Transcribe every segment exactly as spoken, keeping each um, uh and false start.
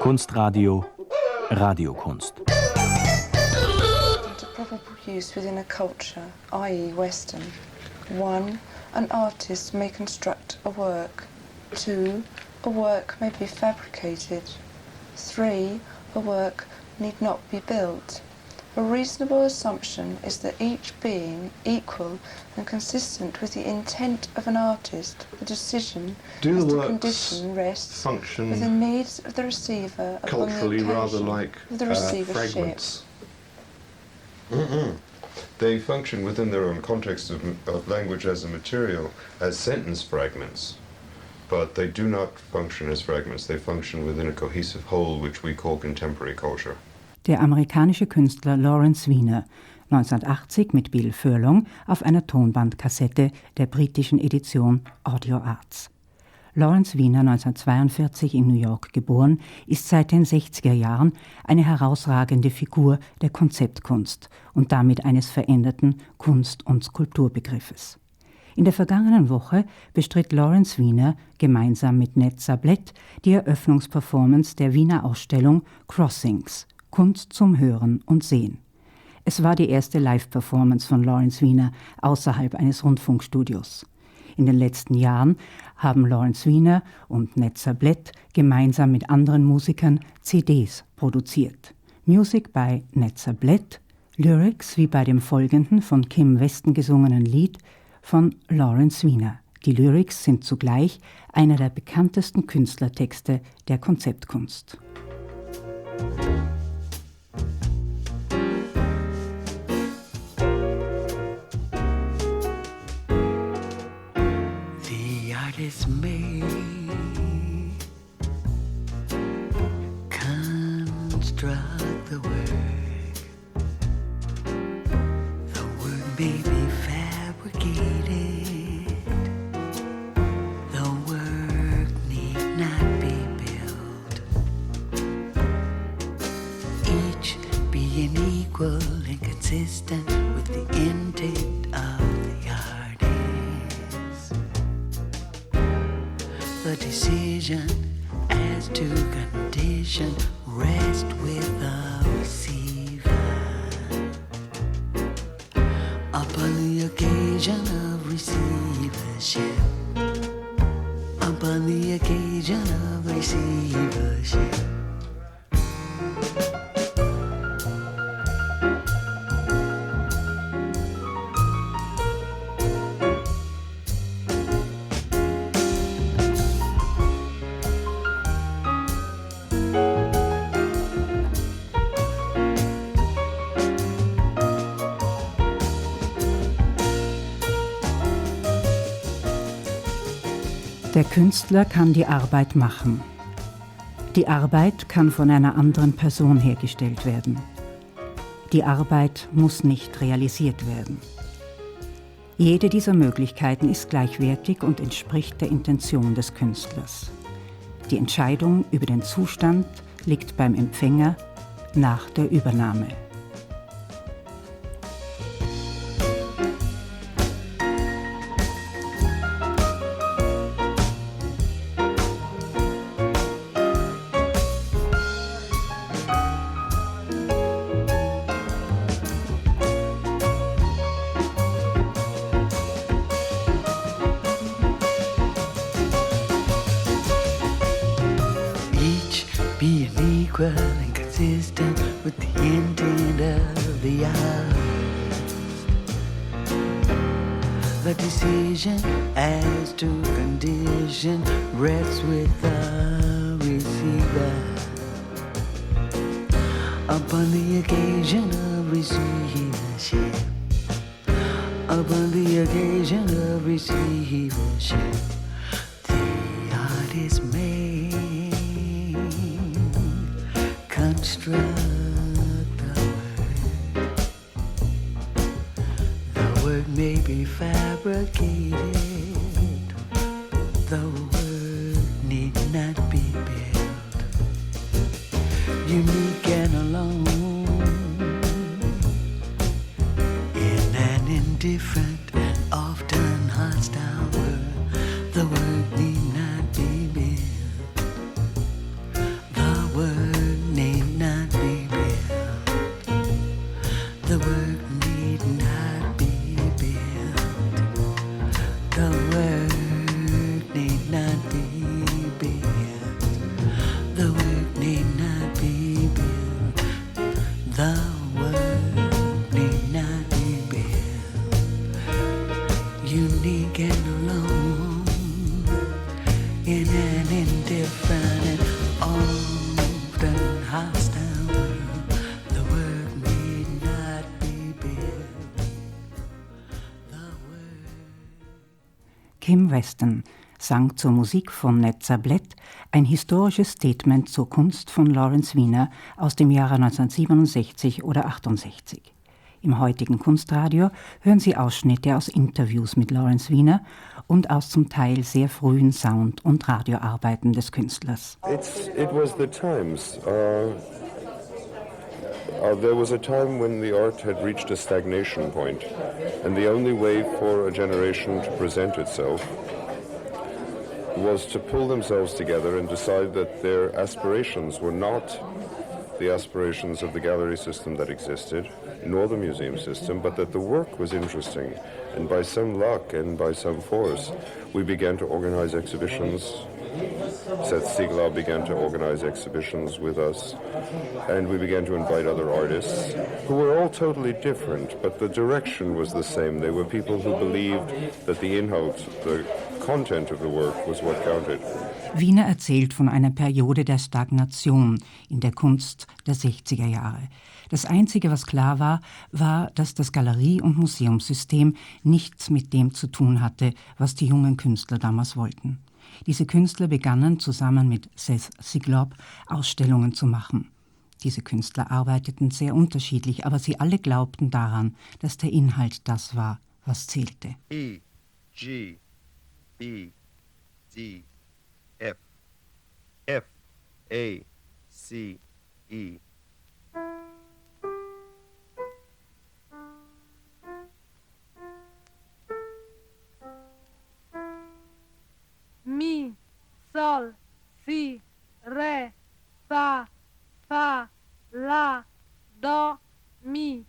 Kunstradio Radiokunst. To probable use within a culture, that is Western. One, an artist may construct a work. Two, a work may be fabricated. Three, a work need not be built. A reasonable assumption is that each being equal and consistent with the intent of an artist, the decision Do as the to works condition rests function with the needs of the receiver upon culturally the rather occasion like of the uh, receivership? fragments? Mm-mm. They function within their own context of, of language as a material, as sentence fragments. But they do not function as fragments. They function within a cohesive whole, which we call contemporary culture. Der amerikanische Künstler Lawrence Weiner, neunzehnhundertachtzig mit Bill Furlong auf einer Tonbandkassette der britischen Edition Audio Arts. Lawrence Weiner, neunzehnhundertzweiundvierzig in New York geboren, ist seit den sechziger Jahren eine herausragende Figur der Konzeptkunst und damit eines veränderten Kunst- und Skulpturbegriffes. In der vergangenen Woche bestritt Lawrence Weiner gemeinsam mit Ned Sablett die Eröffnungsperformance der Wiener Ausstellung Crossings – Kunst zum Hören und Sehen. Es war die erste Live-Performance von Lawrence Weiner außerhalb eines Rundfunkstudios. In den letzten Jahren haben Lawrence Weiner und Ned Sablett gemeinsam mit anderen Musikern C Ds produziert. Music by Ned Sablett, Lyrics wie bei dem folgenden von Kim Weston gesungenen Lied von Lawrence Weiner. Die Lyrics sind zugleich einer der bekanntesten Künstlertexte der Konzeptkunst. It's me, construct the work. The work may be fabricated. The work need not be built. Each being equal and consistent with the intent of the artist. The decision as to condition rest with the receiver. Upon the occasion of receivership. Upon the occasion of receivership. Der Künstler kann die Arbeit machen. Die Arbeit kann von einer anderen Person hergestellt werden. Die Arbeit muss nicht realisiert werden. Jede dieser Möglichkeiten ist gleichwertig und entspricht der Intention des Künstlers. Die Entscheidung über den Zustand liegt beim Empfänger nach der Übernahme. And consistent with the intent of the artist. The decision as to condition rests with the receiver. Upon the occasion of receivership. Upon the occasion of receivership. The artist may construct the work. The work may be fabricated. The work need not be built. Unique and alone in an indifferent and often hostile world. The work need not be built. The work Kim Weston sang zur Musik von Ned Zablett ein historisches Statement zur Kunst von Lawrence Wiener aus dem Jahre neunzehnhundertsiebenundsechzig oder achtundsechzig. Im heutigen Kunstradio hören Sie Ausschnitte aus Interviews mit Lawrence Wiener und aus zum Teil sehr frühen Sound- und Radioarbeiten des Künstlers. It's, it was the times. Uh, uh, there was a time when the art had reached a stagnation point, and the only way for a generation to present itself was to pull themselves together and decide that their aspirations were not the aspirations of the gallery system that existed, nor the museum system, but that the work was interesting. And by some luck and by some force, we began to organize exhibitions. Seth Sieglau began to organize exhibitions with us, and we began to invite other artists who were all totally different, but the direction was the same. They were people who believed that the Inhalt, the content of the work, was what counted. Wiener erzählt von einer Periode der Stagnation in der Kunst der sechziger Jahre. Das Einzige, was klar war, war, dass das Galerie- und Museumssystem nichts mit dem zu tun hatte, was die jungen Künstler damals wollten. Diese Künstler begannen zusammen mit Seth Sieglaub Ausstellungen zu machen. Diese Künstler arbeiteten sehr unterschiedlich, aber sie alle glaubten daran, dass der Inhalt das war, was zählte. E, G, B, D, F, F, A, C, E. Mi, sol, si, re, fa, fa, la, do, mi.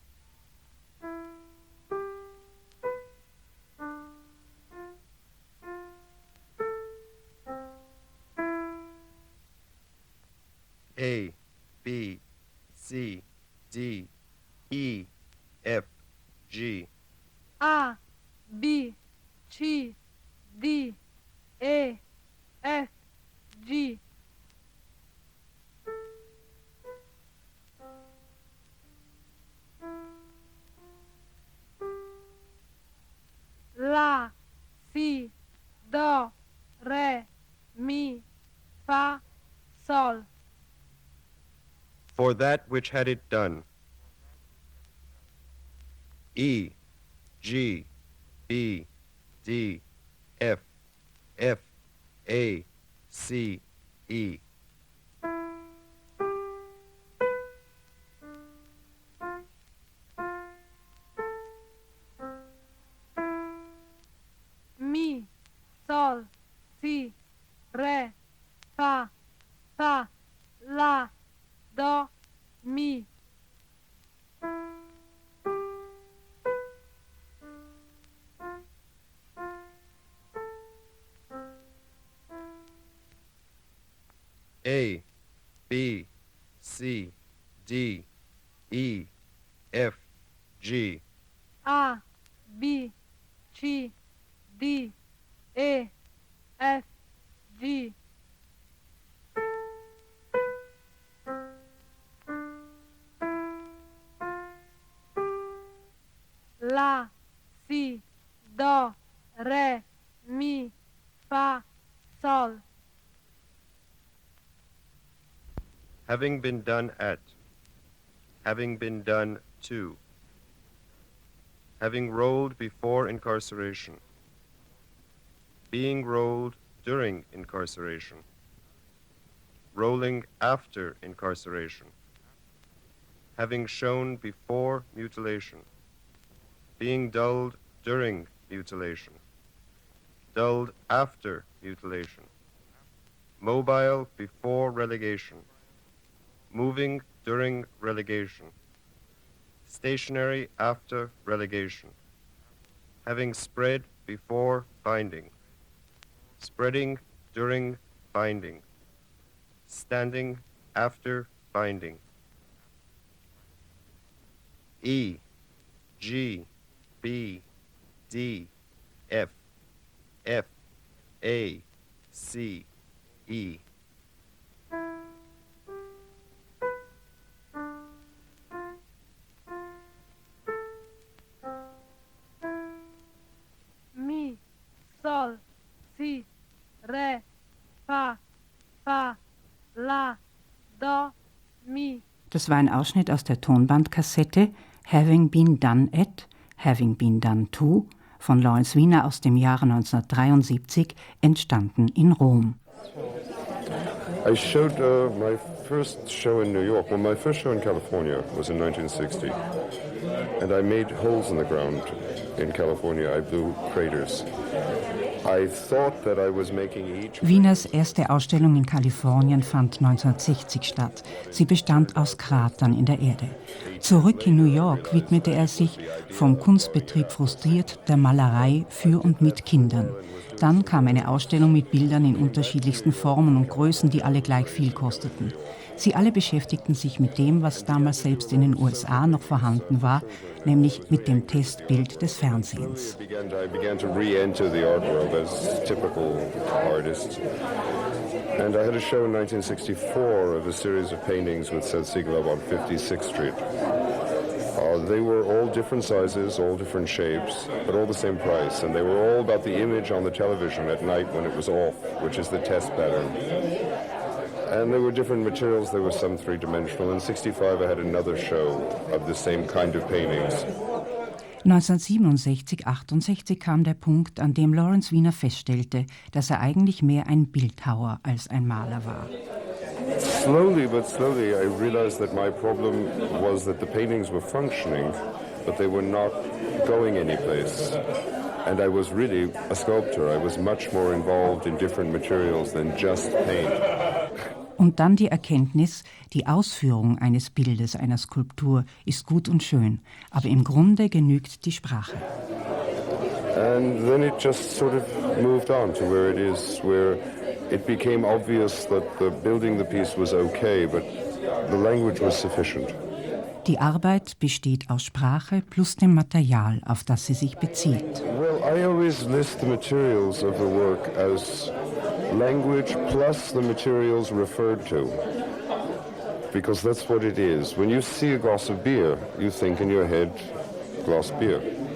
A, B, C, D, E, F, G. A, B, C, D, E, F, G. La, si, do, re, mi, fa, sol. For that which had it done. E, G, B, D, F, F, A, C, E. Mi, sol, si, re, fa, fa, la, do, mi. A, B, C, D, E, F, G. A, B, C, D, E, F, G. La, si, do, re, mi, fa, sol. Having been done at. Having been done to. Having rolled before incarceration. Being rolled during incarceration. Rolling after incarceration. Having shown before mutilation. Being dulled during mutilation. Dulled after mutilation. Mobile before relegation. Moving during relegation. Stationary after relegation. Having spread before binding. Spreading during binding. Standing after binding. E, G, B, D, F, F, A, C, E. Mi, sol, Das war ein Ausschnitt aus der Tonbandkassette Having Been Done At, Having Been Done To von Lawrence Weiner aus dem Jahre neunzehnhundertdreiundsiebzig, entstanden in Rom. I showed uh, my first show in New York. Well, my first show in California was in nineteen sixty. And I made holes in the ground in California. I blew craters. I thought that I was making each... Wieners erste Ausstellung in Kalifornien fand neunzehnhundertsechzig statt. Sie bestand aus Kratern in der Erde. Zurück in New York widmete er sich, vom Kunstbetrieb frustriert, der Malerei für und mit Kindern. Dann kam eine Ausstellung mit Bildern in unterschiedlichsten Formen und Größen, die alle gleich viel kosteten. Sie alle beschäftigten sich mit dem, was damals selbst in den U S A noch vorhanden war, nämlich mit dem Testbild des Fernsehens. I began to re-enter the art world as typical artists. And I had a show in nineteen sixty-four of a series of paintings with Seth Siegelab on fifty-sixth Street. Uh, they were all different sizes, all different shapes, but all the same price. And they were all about the image on the television at night when it was off, which is the test pattern. And there were different materials. There was some three-dimensional. In sixty-five, I had another show of the same kind of paintings. neunzehnhundertsiebenundsechzig achtundsechzig kam der Punkt, an dem Lawrence Weiner feststellte, dass er eigentlich mehr ein Bildhauer als ein Maler war. Slowly but slowly I realized that my problem was that the paintings were functioning, but they were not going anyplace. And I was really a sculptor. I was much more involved in different materials than just paint. Und dann die Erkenntnis, die Ausführung eines Bildes, einer Skulptur ist gut und schön, aber im Grunde genügt die Sprache. And then it just sort of moved on to where it is, where it became obvious that the building the piece was okay, but the language was sufficient. Die Arbeit besteht aus Sprache plus dem Material, auf das sie sich bezieht. Well, I always list the materials of the work as language plus the materials referred to, because that's what it is. When you see a glass of beer, you think in your head, glass beer.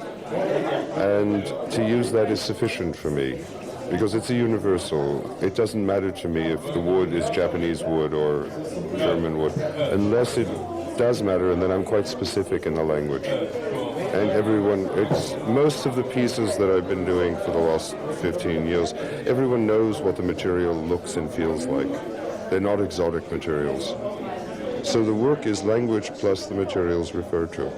And to use that is sufficient for me, because it's a universal. It doesn't matter to me if the wood is Japanese wood or German wood, unless it does matter, and then I'm quite specific in the language. And everyone, it's most of the pieces that I've been doing for the last fifteen years, everyone knows what the material looks and feels like. They're not exotic materials. So the work is language plus the materials referred to.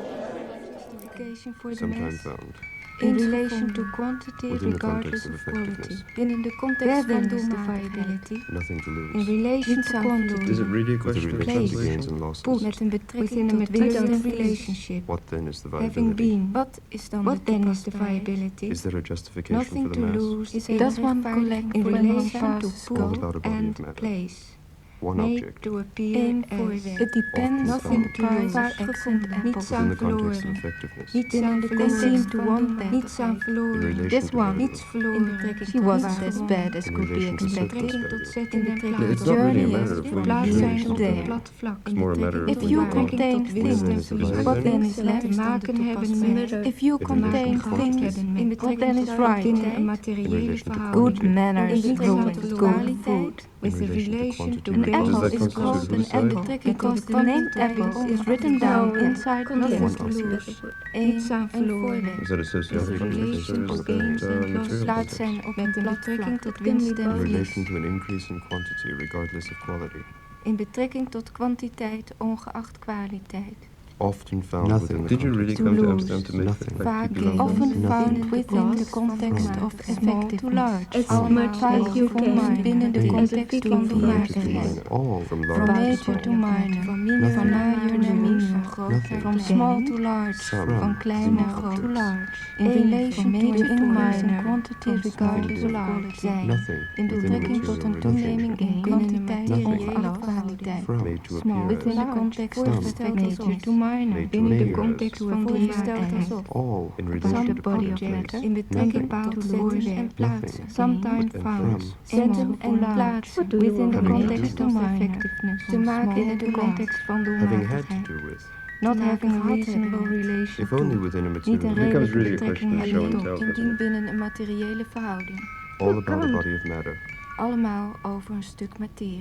Sometime found. In relation to quantity regardless of quality. Binnen de context van doelmatigheid. Nothing to lose. In relation to quantity. Is it really a question of gains and losses? Met een betrekking tot wisdom relationship. What then is the Having viability? been. Wat is dan What then is the viability? Is there a justification Nothing for the to mass? lose. Is does one collect in relation to scope and place? One Made object. to appear as. It depends nothing to lose. Uitgevonden en niets aan verloren. Niets aan verloren. to want niets aan verloren. This one. Niets verloren. She wasn't as bad as could be expected. In the journey is plaats zijn op een plat vlak. If you contain things, what then is left? Te maken hebben met. If you contain things, what then is right? In een materiële verhouding. Good manners growing good food. With a relation to an apple is called an apple because the name apple is written down inside nothing to lose. Iets aan verloren. Is that associated with Relation to gains and loss. Plaats zijn op een betrekking tot winst en in verlies. relation to an increase in quantity regardless of quality? In betrekking tot kwantiteit ongeacht kwaliteit. Often found Nothing. within the Did you really context come of to Amsterdam Amsterdam to make Nothing. it Vaak like you belong? often found Nothing. within the context of small to large. As much as you can binnen de context van de waarheid. All from From large major to minor, van major naar minor, from small to large, Some. van klein naar groot. In relation to major to minor, quantity regardless of quality. Nothing In within the betrekking tot een material toeneming in kwantiteit ongeacht kwaliteit. made to Small, appear within as the context Some. of major to minor, Made to binnen de appear context as van de waarheid. all in relation Some to body place. object, in betrekking tot zetten en plaatsen. Sometime And found, from. zetten en plaatsen, within the Having context to of do with. effectiveness, te maken in de context van Having had to doelmatigheid. do with. Not having a reasonable relation If only to, within a niet een material. becomes redelijke really a betrekking question of show hebben and tot, tell, indien doesn't it? binnen een materiële verhouding. All about a body of matter. Allemaal over een stuk materie.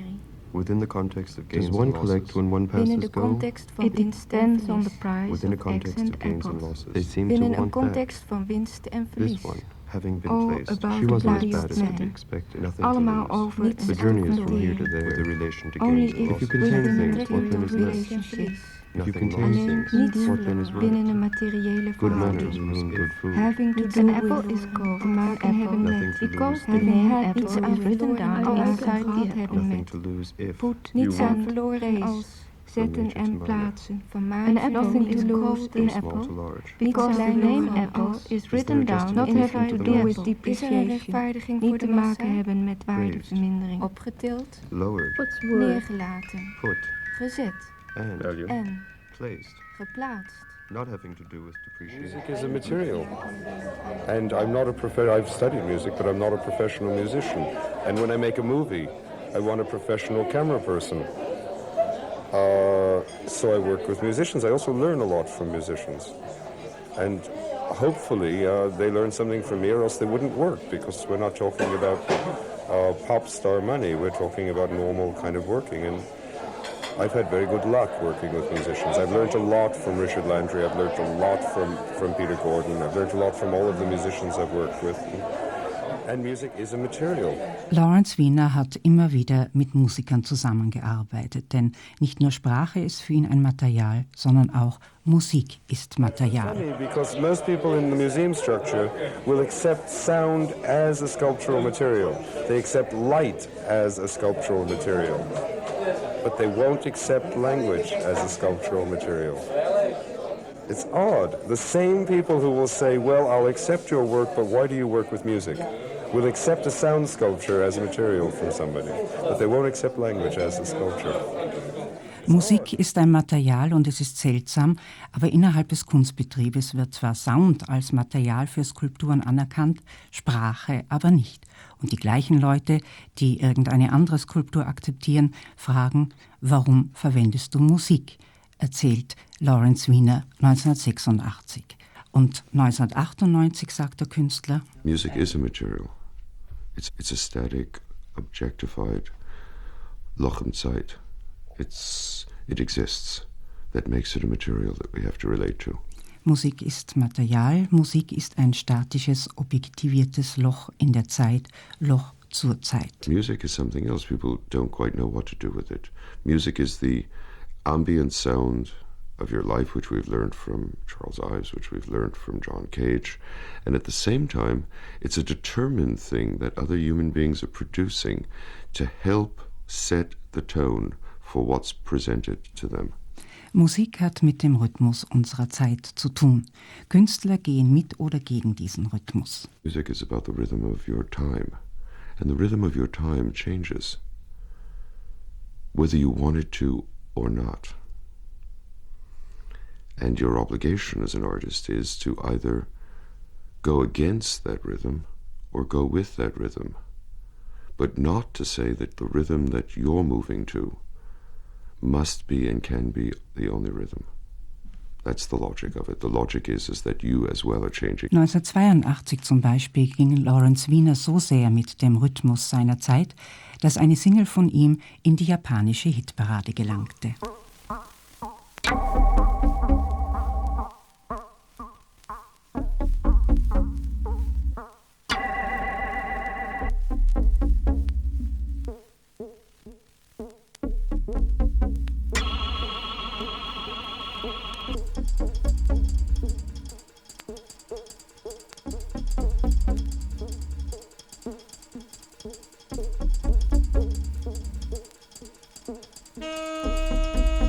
Within the context of gains and losses, when one binnen de passes go, context van It winst en depends on the verlies. price within a of context eggs of and gains and apples. losses, they seem Binnen to een want that. context van winst en This verlies. one, having been All placed, about she the wasn't as body bad of as could be man. expected. Nothing to Allemaal lose. over Niets The een journey is from verloren. here to there, with a relation to Only gains and if losses. If you contain Nothing things, what then is less? If you contain Alleen things, niets what then is right? binnen een materiële Good manners verhouding. ruin good food. Having to It's do an with apple is called te maken an hebben apple. Nothing met to Because lose the having name had apple iets is aan written verloren down te as maken gehad gehad hebben Nothing met to lose if voet, you niets want aan verloren als is. Zetten nature en to plaatsen van An maatje apple nothing is to lose called from an is. small apple to large. because the Klein name of apple als. is Is written there a down not justification having to to the do loss? with Is er een depreciation, rechtvaardiging voor niet de te massa maken hebben met waardevermindering? Opgetild, Lowered, neergelaten, put, gezet and en placed. geplaatst. Not having to do with depreciation. Music is a material. And I'm not a prof- I've studied music, but I'm not a professional musician. And when I make a movie, I want a professional camera person. Uh, so I work with musicians. I also learn a lot from musicians. And hopefully uh, they learn something from me, or else they wouldn't work, because we're not talking about uh, pop star money. We're talking about normal kind of working. And I've had very good luck working with musicians. I've learned a lot from Richard Landry. I've learned a lot from, from Peter Gordon. I've learned a lot from all of the musicians I've worked with. And music is a material. Lawrence Weiner hat immer wieder mit Musikern zusammengearbeitet, denn nicht nur Sprache ist für ihn ein Material, sondern auch Musik ist Material. Funny, because most people in the museum structure will accept sound as a sculptural material. They accept light as a sculptural material. But they won't accept language as a sculptural material. It's odd. The same people who will say, well, I'll accept your work, but why do you work with music? Will accept a sound sculpture as a material from somebody, but they won't accept language as a sculpture. Musik ist ein Material und es ist seltsam, aber innerhalb des Kunstbetriebes wird zwar Sound als Material für Skulpturen anerkannt, Sprache aber nicht. Und die gleichen Leute, die irgendeine andere Skulptur akzeptieren, fragen, warum verwendest du Musik? Erzählt Lawrence Weiner neunzehnhundertsechsundachtzig. Und neunzehnhundertachtundneunzig sagt der Künstler: Music is a material. It's, it's a static, objectified Lochenzeit. It's, it exists. That makes it a material that we have to relate to. Musik ist Material, Musik ist ein statisches, objektiviertes Loch in der Zeit, Loch zur Zeit. Music is something else. People don't quite know what to do with it. Music is the ambient sound of your life, which we've learned from Charles Ives, which we've learned from John Cage. And at the same time, it's a determined thing that other human beings are producing to help set the tone for what's presented to them. Musik hat mit dem Rhythmus unserer Zeit zu tun. Künstler gehen mit oder gegen diesen Rhythmus. Music is about the rhythm of your time. And the rhythm of your time changes, whether you want it to or not. And your obligation as an artist is to either go against that rhythm or go with that rhythm, but not to say that the rhythm that you're moving to must be and can be the only rhythm. That's the logic of it. The logic is, is that you as well are changing. neunzehnhundertzweiundachtzig zum Beispiel ging Lawrence Weiner so sehr mit dem Rhythmus seiner Zeit, dass eine Single von ihm in die japanische Hitparade gelangte. Thank you.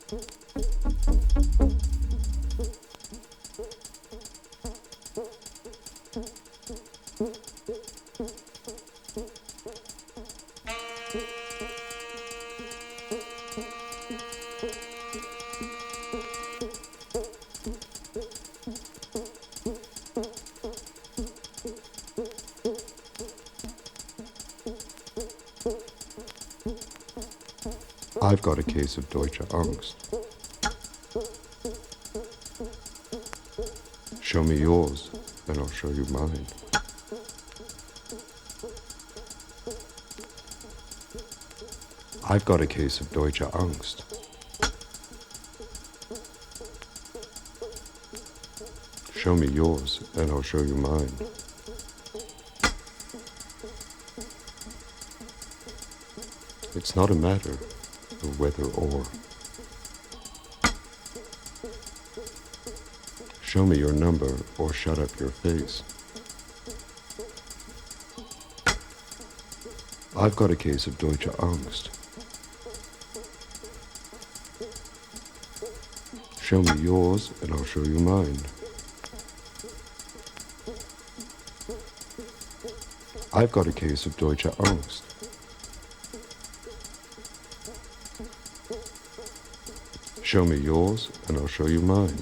I've got a case of Deutsche Angst. Show me yours, and I'll show you mine. I've got a case of Deutsche Angst. Show me yours, and I'll show you mine. It's not a matter of whether or. Show me your number or shut up your face. I've got a case of Deutsche Angst. Show me yours and I'll show you mine. I've got a case of Deutsche Angst. Show me yours and I'll show you mine.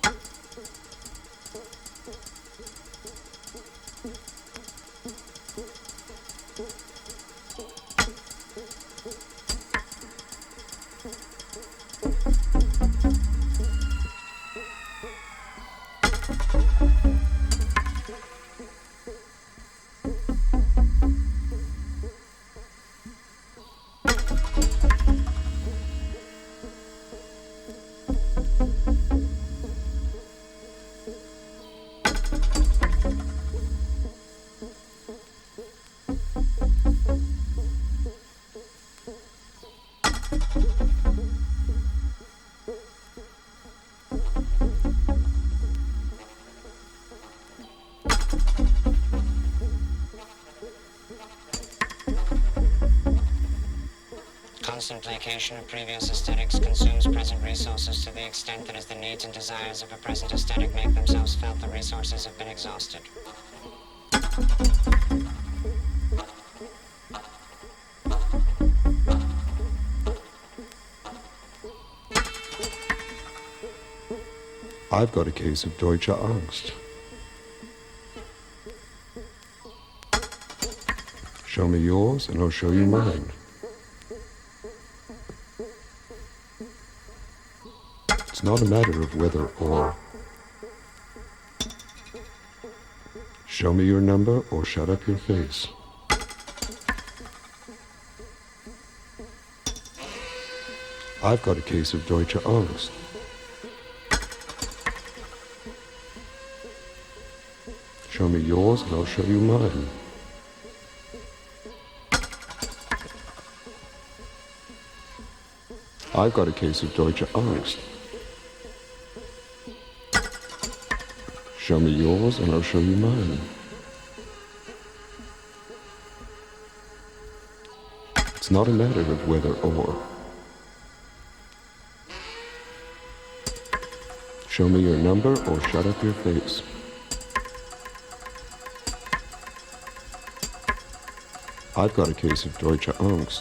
Constant placation of previous aesthetics consumes present resources to the extent that as the needs and desires of a present aesthetic make themselves felt, the resources have been exhausted. I've got a case of Deutsche Angst. Show me yours and I'll show you mine. It's not a matter of whether or. Show me your number or shut up your face. I've got a case of Deutsche Angst. Show me yours and I'll show you mine. I've got a case of Deutsche Angst. Show me yours and I'll show you mine. It's not a matter of whether or. Show me your number or shut up your face. I've got a case of Deutsche Angst.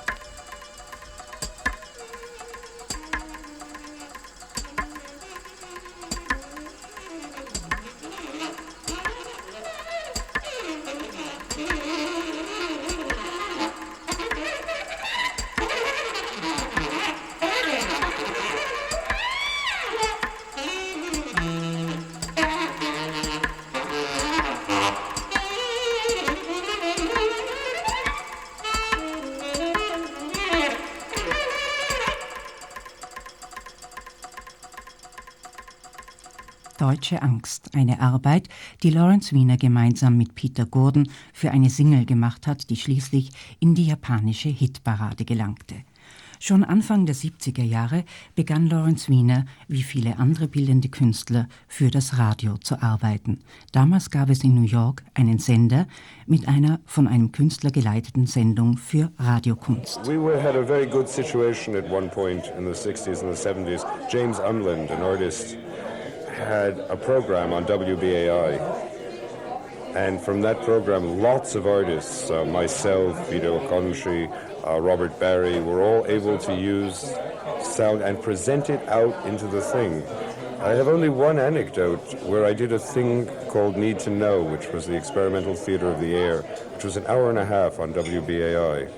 Deutsche Angst, eine Arbeit, die Lawrence Weiner gemeinsam mit Peter Gordon für eine Single gemacht hat, die schließlich in die japanische Hitparade gelangte. Schon Anfang der siebziger Jahre begann Lawrence Weiner, wie viele andere bildende Künstler, für das Radio zu arbeiten. Damals gab es in New York einen Sender mit einer von einem Künstler geleiteten Sendung für Radiokunst. We were, had a very good situation at one point in the sixties and the seventies. James Umland, an artist, had a program on W B A I. And from that program, lots of artists, uh, myself, Vito Conchi, uh, Robert Barry, were all able to use sound and present it out into the thing. I have only one anecdote where I did a thing called Need to Know, which was the Experimental Theatre of the Air, which was an hour and a half on W B A I.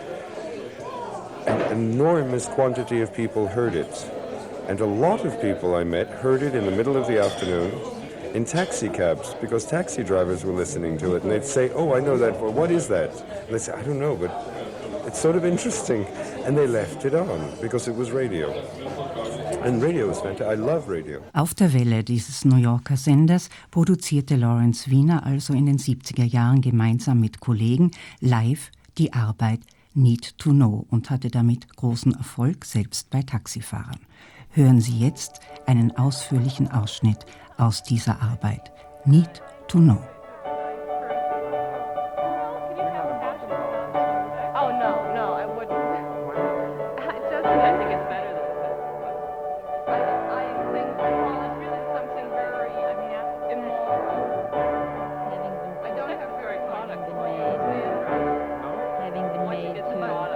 An enormous quantity of people heard it. And a lot of people I met heard it in the middle of the afternoon in taxi cabs, because taxi drivers were listening to it, and they'd say, oh, I know that, well, what is that? And they'd say, I don't know, but it's sort of interesting. And they left it on, because it was radio. And radio is fantastic. I love radio. Auf der Welle dieses New Yorker Senders produzierte Lawrence Weiner also in den siebziger Jahren gemeinsam mit Kollegen live die Arbeit Need to Know und hatte damit großen Erfolg, selbst bei Taxifahrern. Hören Sie jetzt einen ausführlichen Ausschnitt aus dieser Arbeit. Need to Know. Oh, no, no, I wouldn't. I just, I think it's better than this. I, I think, well, it's really something very, I mean, immoral. I don't have very product for you. Having been made to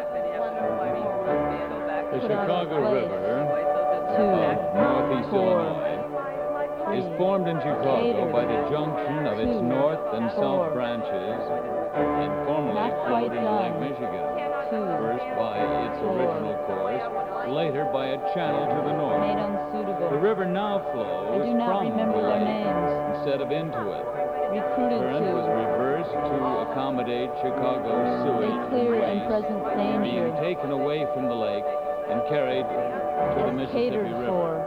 the Chicago River of northeast Illinois is formed in Chicago by the junction of its north and south branches and formerly flowed into Lake Michigan, first by its original course, later by a channel to the north. The river now flows from the lake instead of into it. The current was reversed to accommodate Chicago's sewage and waste, being taken away from the lake and carried to the Mississippi River.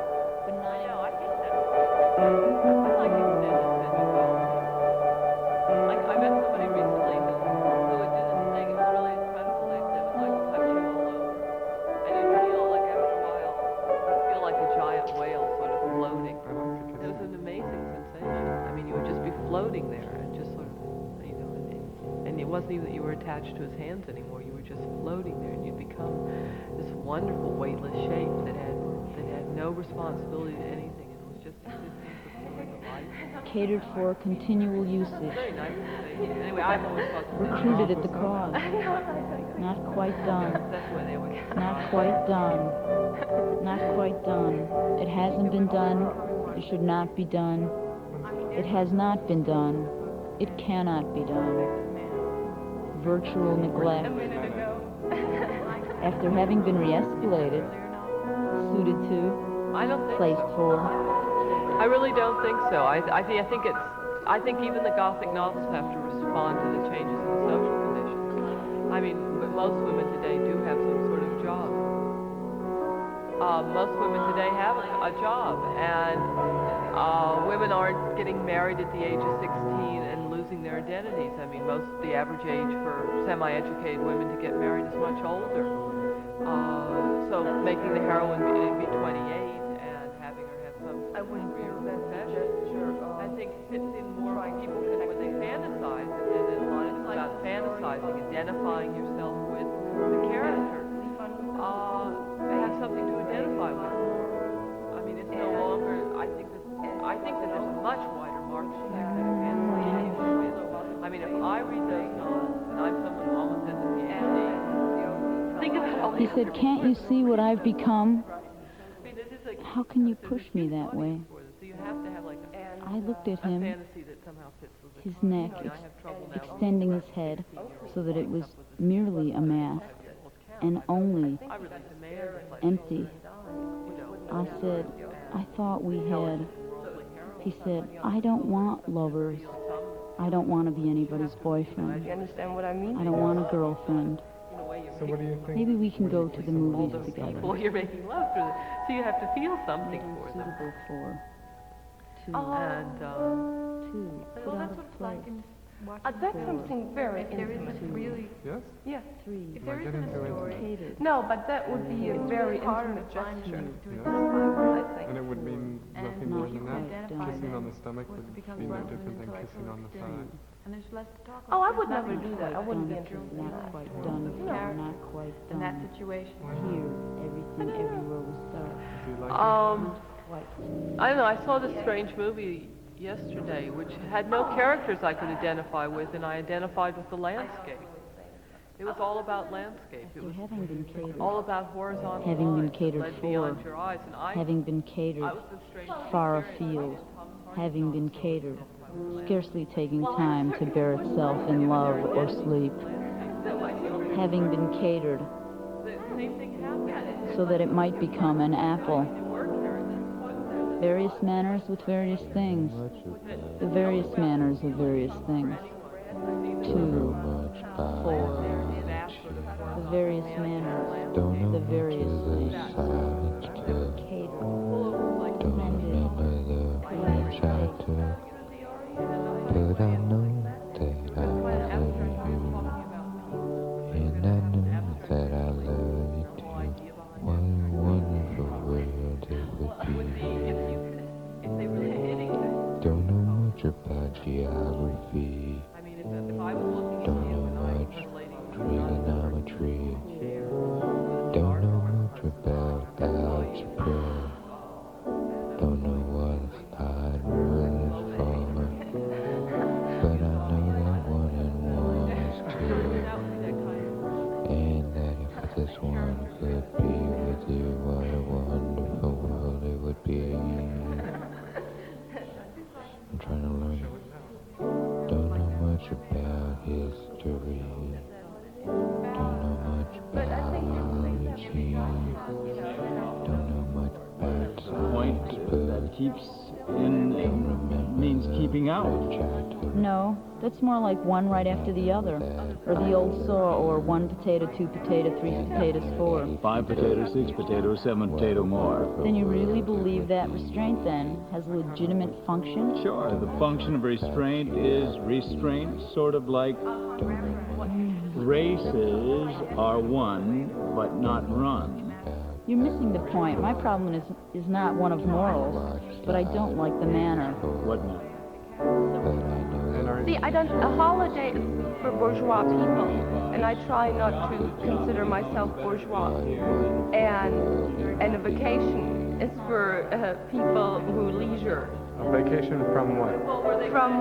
Even that you were attached to his hands anymore. You were just floating there, and you'd become this wonderful weightless shape that had that had no responsibility to anything, and it was just catered for continual usage. Very nice to say. Anyway, I've always thought recruited at the cause. Not quite done. Not quite done. Not quite done. It hasn't been done. It should not be done. It has not been done. It cannot be done. Virtual neglect. After having been re-escalated, suited to, placed for. I really don't think so. I, I think I think it's. I think even the Gothic novels have to respond to the changes in social conditions. I mean, most women today do have some sort of job. Uh, most women today have a, a job, and uh, women aren't getting married at the age of sixteen and losing their identities. I mean, most the average age for semi-educated women to get married is much older. Uh, so making the heroine be, be twenty-eight and having her have some I wouldn't career profession, sure. I think fits in more when people can, when they fantasize, and then a lot of it's about fantasizing, identifying yourself with the character. Uh, they have something to identify with more. I mean, it's no longer. I think that I think that there's a much wider market for that kind of fantasy. I mean, if I read those novels, and I'm someone who almost has a P H D, think about all He said, "Can't you see what I've become? How can you push me that way?" I looked at him, his neck ex- extending his head so that it was merely a mask and only empty. I said, "I thought we had." He said, "I don't want lovers. I don't want to be anybody's boyfriend. You understand what I mean? I don't want a girlfriend." So what do you think? Maybe we can go to the movies together. Well, you're making love to them, so you have to feel something for them. Suitable for. To. And um, to. Put out of place. Uh, that's something very intimate. Really? Yes? Yeah. Three. If there Like isn't getting a too story. intimate. No, but that would be a It's very really intimate gesture. Yes. I think. And it would mean nothing more than that. Kissing on the stomach would be no less different than kissing on the side. And there's less to talk about. Oh, I would never do that. I wouldn't be interested in Not that. quite done, No. not quite In done. that situation. Here, everything everywhere will start. Um, Quite. I don't know. I saw this strange movie yesterday, which had no characters I could identify with, and I identified with the landscape. It was all about landscape. It was having been catered, all about horizontal having been lines that catered led for, beyond your eyes, and I, having been catered I was the strange far afield, having been catered, scarcely taking time to bear itself in love or sleep, having been catered The same thing happened. so that it might become an apple. Various manners with various things. The various manners of various things. Two, four. The various manners. The various things. Catered. Don't remember the French I took, but I know that I love you, and I know that I love you too. What a wonderful world it would be. Don't know much about geography, don't know much trigonometry, don't know much about algebra. Don't know what a slide rule is for, but I know that one and one is two, and that if this one could be with you, what a wonderful world it would be. I'm trying to learn it. Don't know much about history, don't know much biology, don't know much about Point that keeps in, in means keeping out. No, that's more like one right after the other. Or the old saw, or one potato, two potato, three potatoes, four. Five potatoes, six potatoes, seven potato more. Then you really believe that restraint, then, has a legitimate function? Sure, the function of restraint is restraint, sort of like races are won, but not run. You're missing the point. My problem is is not one of morals, but I don't like the manner. What manner? See, I don't. A holiday is for bourgeois people, and I try not to consider myself bourgeois. And and a vacation is for uh, people who leisure. A vacation from what? From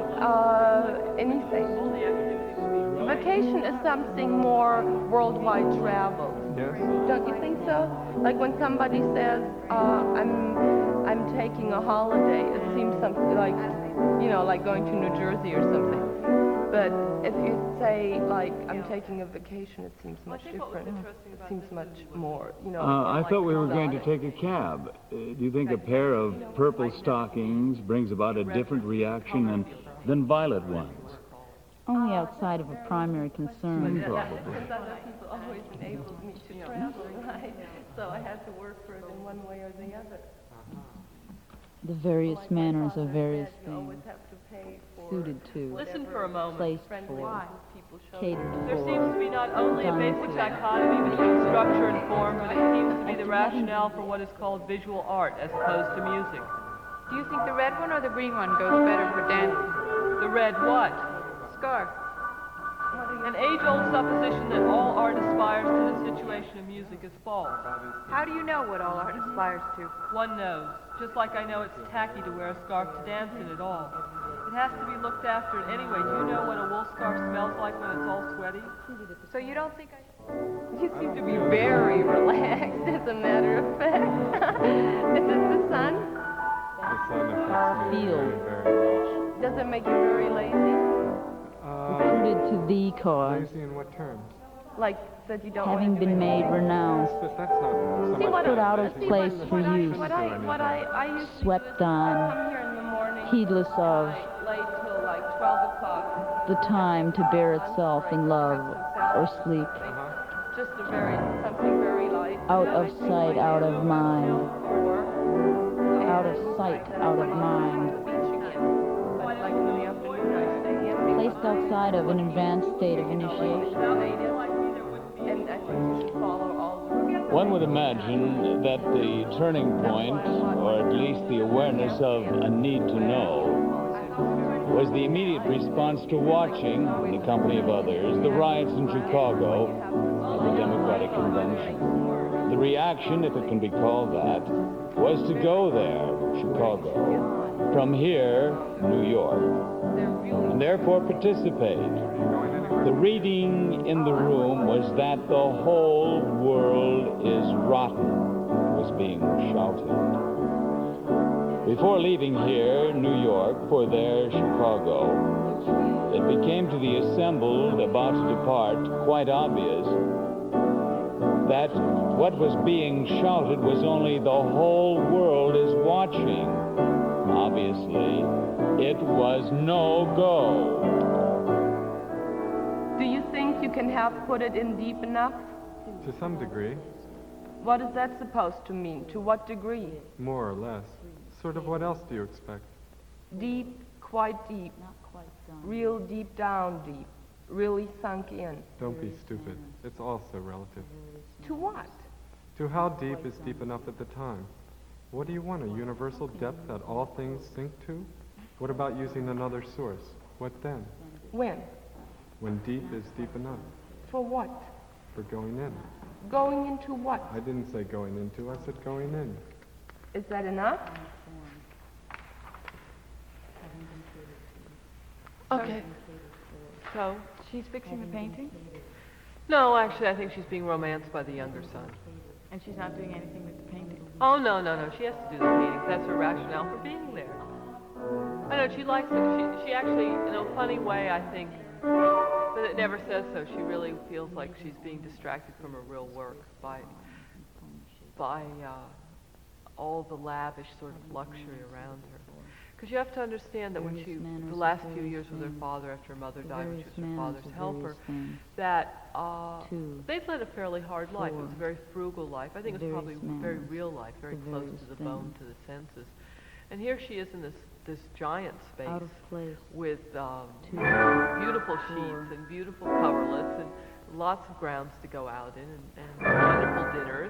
uh, anything. Vacation is something more worldwide travel. Yes. Don't you think so? Like when somebody says, uh, I'm I'm taking a holiday, it seems something like, you know, like going to New Jersey or something. But if you say, like, I'm taking a vacation, it seems much different. It seems much more, you know. Uh, I thought we were going to take a cab. Uh, do you think a pair of purple stockings brings about a different reaction than, than violet ones? Only outside of a primary concern. Probably. Because other people always enabled me to travel, right? So I had to work for it in one way or the other. The various manners of various You always things. have to pay for Suited to, Listen for a moment. placed friendly for, people show. catered There for. seems to be not only a done basic to. dichotomy between structure and form, but it seems to be the rationale for what is called visual art as opposed to music. Do you think the red one or the green one goes better for dancing? The red what? Scarf. An age-old supposition that all art aspires to the situation of music is false. How do you know what all art aspires to? One knows, just like I know it's tacky to wear a scarf to dance in at all. It has to be looked after anyway. Do you know what a wool scarf smells like when it's all sweaty? So you don't think I... You seem to be very relaxed, as a matter of fact. Is it the sun? The sun affects me Field. very, very much. Does it make you very lazy? Recruited to the cause, Lazy in what terms? Like that you don't having want to do been made anything? renowned, But that's not so See much what put I, out of see place what, for what use, I, what I, what I, I used to swept do is on, come here in the morning, heedless of like, late till like twelve o'clock. the time to bear itself in love or sleep, Just a very, something very light. out of sight, out of mind, out of sight, out of mind, But like in the afternoon, I stay in. placed outside of an advanced state of initiation. And I think you should follow all the... One would imagine that the turning point, or at least the awareness of a need to know, was the immediate response to watching, in the company of others, the riots in Chicago at the Democratic Convention. The reaction, if it can be called that, was to go there, Chicago, from here, New York, and therefore participate. The reading in the room was that the whole world is rotten, was being shouted. Before leaving here, New York, for there, Chicago, it became to the assembled about to depart quite obvious that what was being shouted was only the whole world is watching. Obviously, it was no go. Do you think you can have put it in deep enough? To some degree. What is that supposed to mean? To what degree? More or less. Sort of what else do you expect? Deep, quite deep. Real deep down deep. Really sunk in. Don't be stupid. It's all so relative. To what? To how deep is deep enough at the time? What do you want, a universal depth that all things sink to? What about using another source? What then? When? When deep is deep enough. For what? For going in. Going into what? I didn't say going into, I said going in. Is that enough? Okay. So, she's fixing the painting? no, actually, I think she's being romanced by the younger son. And she's not doing anything with the painting? Oh, no, no, no. She has to do the paintings. That's her rationale for being there. I know, she likes it. She, she actually, in a funny way, I think, but it never says so. She really feels like she's being distracted from her real work by, by uh, all the lavish sort of luxury around her. Because you have to understand that when she, the last few years with her father after her mother died, when she was her father's helper, that uh, they'd led a fairly hard life. It was a very frugal life. I think it was probably a very real life, very close to the bone, to the senses. And here she is in this this giant space with um, beautiful sheets and beautiful coverlets and lots of grounds to go out in and, and wonderful dinners.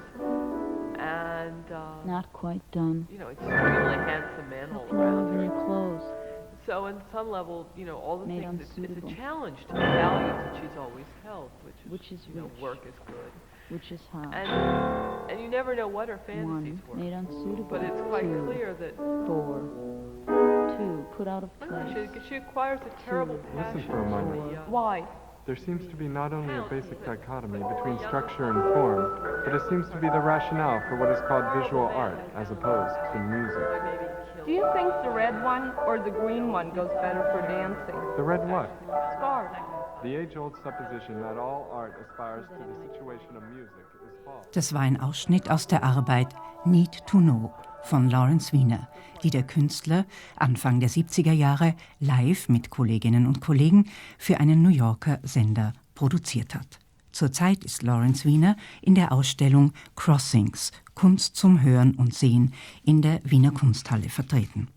And uh, not quite done. You know, extremely handsome men all around her. Her clothes. So, on some level, you know, all the Made things. It's, it's a unsuitable. challenge to the values that she's always held, which is, Which is you know, rich. work is good, Which is high. and and you never know what her fantasies One, were. made unsuitable. But it's quite Two, clear that Four. Two, put out of I place. don't know, she, she acquires a terrible passion Listen for a for moment. the, uh, Why? There seems to be not only a basic dichotomy between structure and form, but it seems to be the rationale for what is called visual art, as opposed to music. Do you think the red one or the green one goes better for dancing? The red what? Scarf. The age-old supposition that all art aspires to the situation of music is false. Das war ein Ausschnitt aus der Arbeit Need to Know von Lawrence Weiner, die der Künstler Anfang der siebziger Jahre live mit Kolleginnen und Kollegen für einen New Yorker Sender produziert hat. Zurzeit ist Lawrence Weiner in der Ausstellung Crossings – Kunst zum Hören und Sehen in der Wiener Kunsthalle vertreten.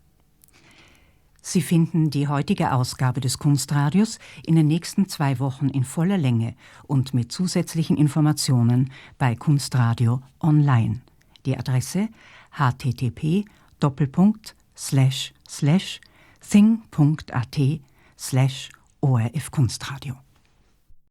Sie finden die heutige Ausgabe des Kunstradios in den nächsten zwei Wochen in voller Länge und mit zusätzlichen Informationen bei Kunstradio online. Die Adresse http doppelpunkt slash slash thing punkt at slash orf Kunstradio.